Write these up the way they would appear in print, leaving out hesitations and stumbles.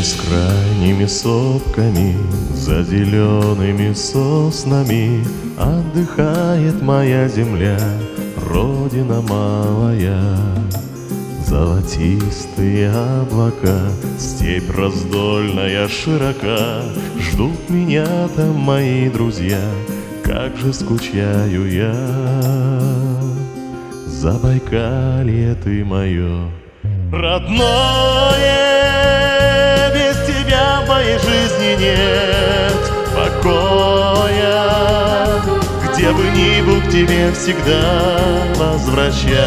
бескрайними сопками, за зелеными соснами отдыхает моя земля, родина малая. Золотистые облака, степь раздольная широка, ждут меня там мои друзья, как же скучаю я. Забайкалье ты мое родное, без тебя в моей жизни нет покоя. Где бы ни был, к тебе всегда возвращаюсь,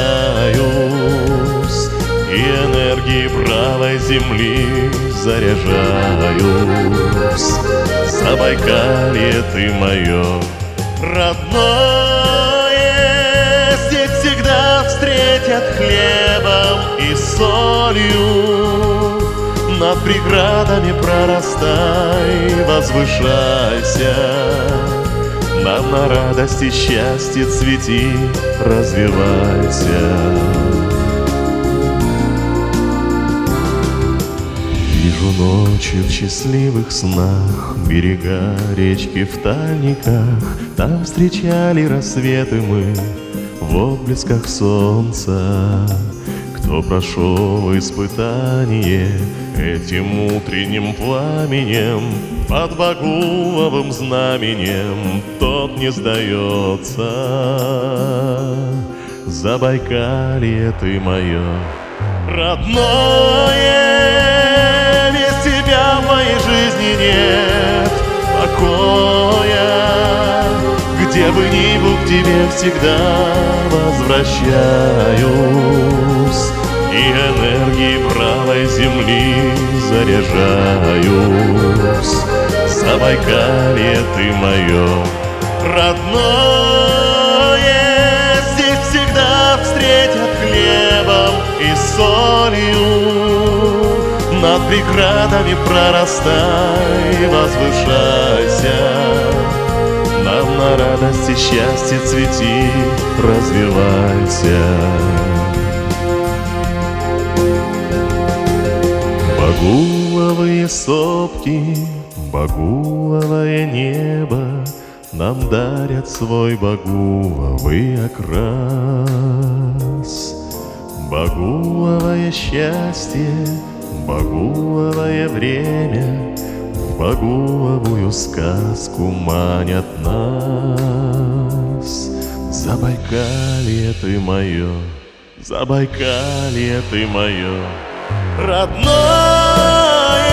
и энергией правой земли заряжаюсь. Забайкалье ты мое родное, здесь всегда встретят хлебом и солью. Над преградами прорастай, возвышайся, нам на радость и счастье цвети, развивайся. Вижу ночью в счастливых снах берега речки в Тальниках. Там встречали рассветы мы в отблесках солнца. Кто прошел испытание этим утренним пламенем, под Багуловым знаменем, тот не сдается. Забайкалье ты мое родное, без тебя в моей жизни нет покоя. Где бы ни был, к тебе всегда возвращаюсь, и энергией правой земли заряжаюсь. Забайкалье ты мое родное, здесь всегда встретят хлебом и солью. Над преградами прорастай, возвышайся, нам на радость и счастье цвети, развивайся. Багуловые сопки, багуловое небо нам дарят свой багуловый окрас. Багуловое счастье, багуловое время в багуловую сказку манят нас. Забайкалье ты мое, Забайкалье ты мое родное.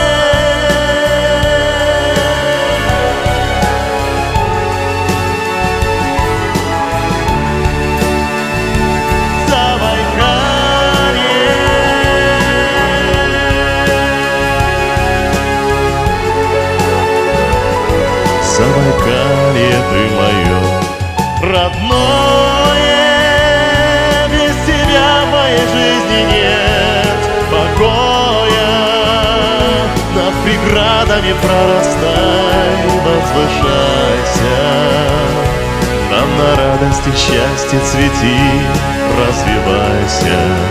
Забайкалье ты мое родное, без тебя в моей жизни нет покоя. Над преградами прорастай, возвышайся, нам на радость и счастье цвети, развивайся.